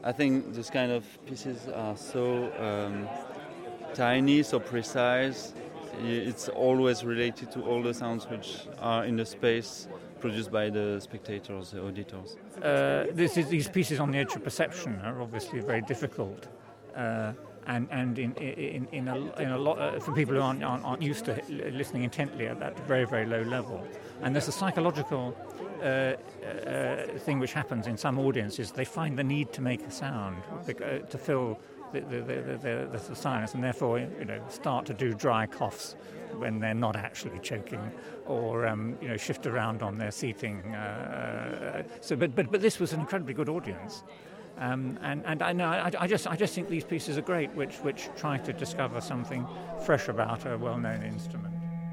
I think these kind of pieces are so tiny, so precise. It's always related to all the sounds which are in the space produced by the spectators, the auditors. These pieces on the edge of perception are obviously very difficult, and in a lot for people who aren't used to listening intently at that very, very low level. And there's a psychological thing which happens in some audiences. They find the need to make a sound to fill the silence, and therefore start to do dry coughs when they're not actually choking, or shift around on their seating. But this was an incredibly good audience, and I just think these pieces are great, which try to discover something fresh about a well-known instrument.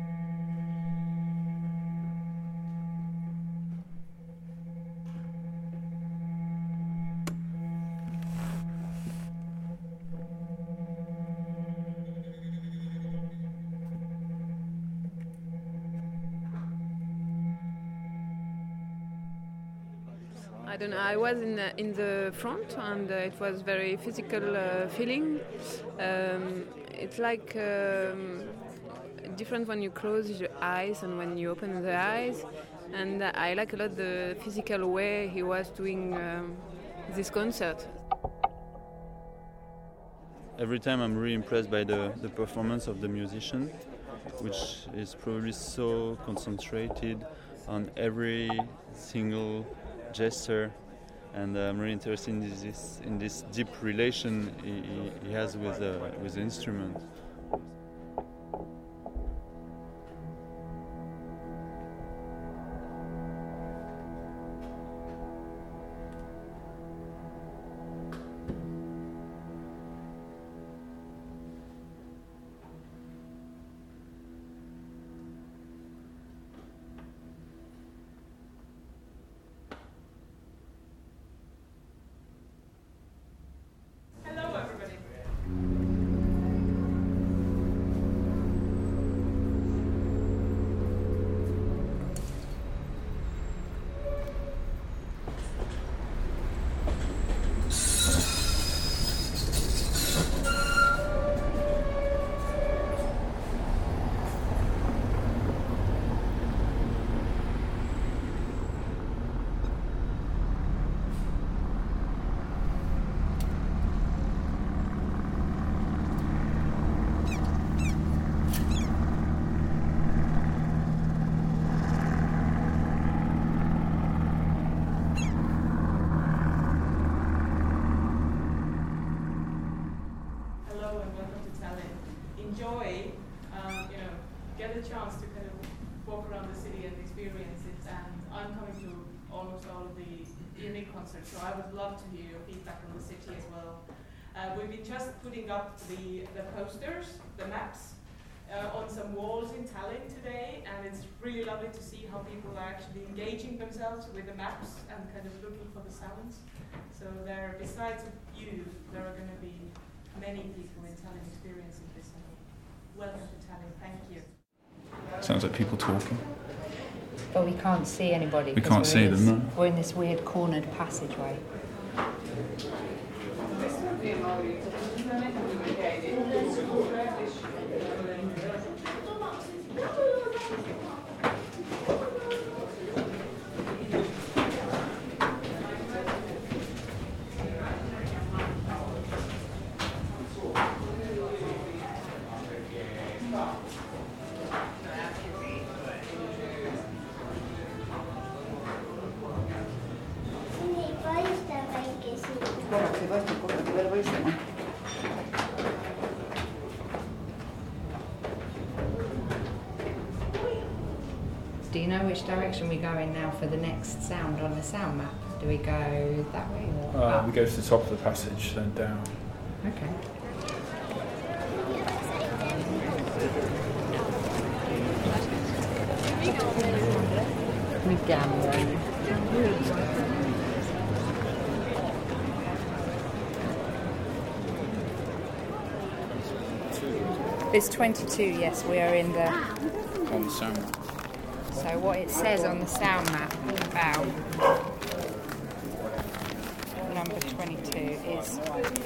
I don't know. I was in the front, and it was very physical feeling. It's like different when you close your eyes and when you open the eyes. And I like a lot the physical way he was doing this concert. Every time I'm really impressed by the performance of the musician, which is probably so concentrated on every single gesture, and I'm really interested in this deep relation he has with the instrument. Get a chance to kind of walk around the city and experience it, and I'm coming to almost all of the unique concerts, so I would love to hear your feedback on the city as well. We've been just putting up the posters, the maps, on some walls in Tallinn today, and it's really lovely to see how people are actually engaging themselves with the maps and kind of looking for the sounds. So there, besides you, there are going to be many people in Tallinn experiencing this. Welcome to Tallinn. Thank you. Sounds like people talking. But we can't see anybody. We can't see them, no. We're in this weird cornered passageway. Do you know which direction we go in now for the next sound on the sound map? Do we go that way or up? We go to the top of the passage, then down. Okay. It's 22, yes, we are in the... On the sound map. So what it says on the sound map about number 22. to is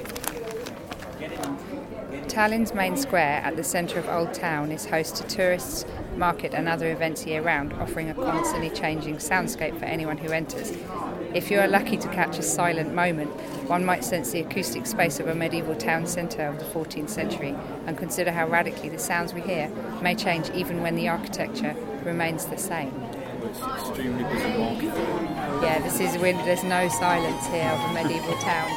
Tallinn's main square at the centre of Old Town is host to tourists, market and other events year-round, offering a constantly changing soundscape for anyone who enters. If you are lucky to catch a silent moment, one might sense the acoustic space of a medieval town centre of the 14th century and consider how radically the sounds we hear may change even when the architecture remains the same. It's extremely busy market. Yeah, this is when there's no silence here of a medieval town.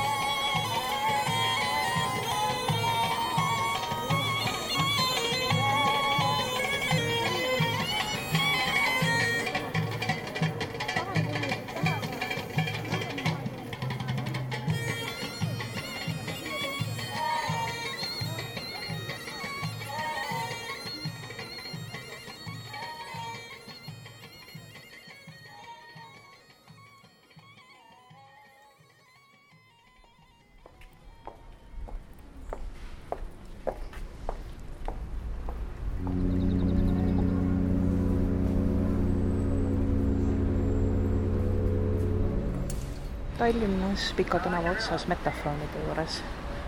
Tallinnas Pika tänava otsas Metafonide juures.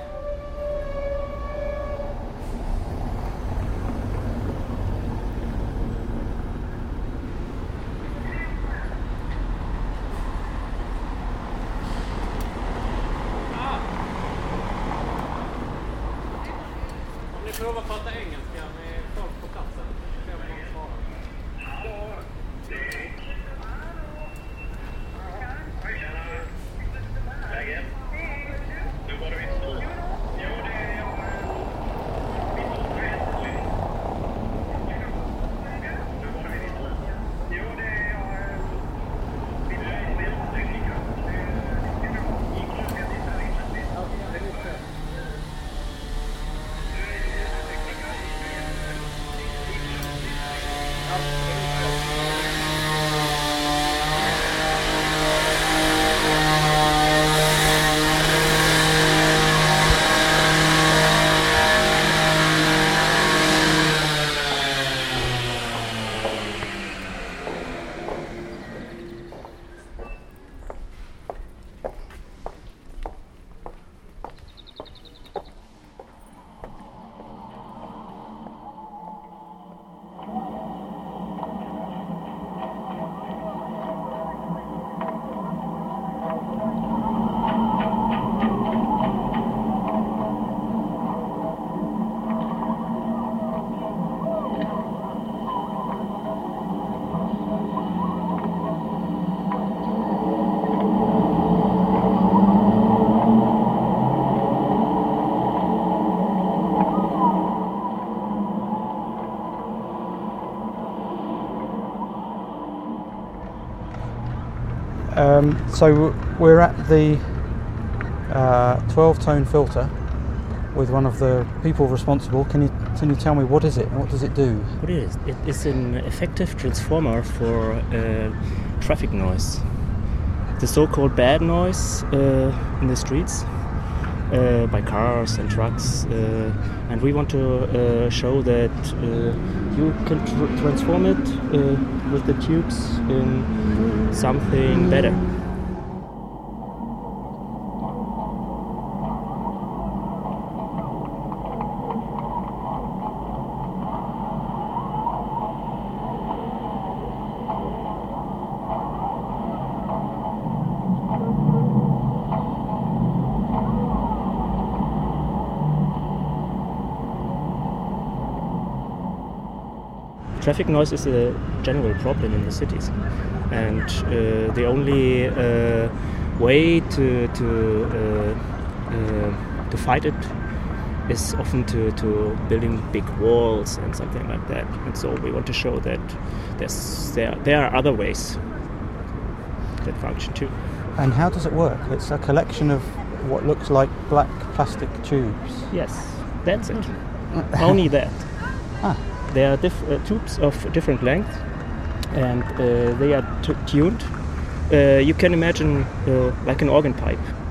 Om ni provar att prata engelska med folk på platsen, så får man svara. So we're at the 12-tone filter with one of the people responsible. Can you tell me what is it and what does it do? What it is? It is an effective transformer for traffic noise. The so-called bad noise in the streets by cars and trucks, and we want to show that you can transform it with the tubes in something better. Traffic noise is a general problem in the cities, and the only way to fight it is often to building big walls and something like that. And so we want to show that there are other ways that function too. And how does it work? It's a collection of what looks like black plastic tubes. Yes, that's it. Only that. Ah. There are tubes of different lengths, and they are tuned. You can imagine like an organ pipe.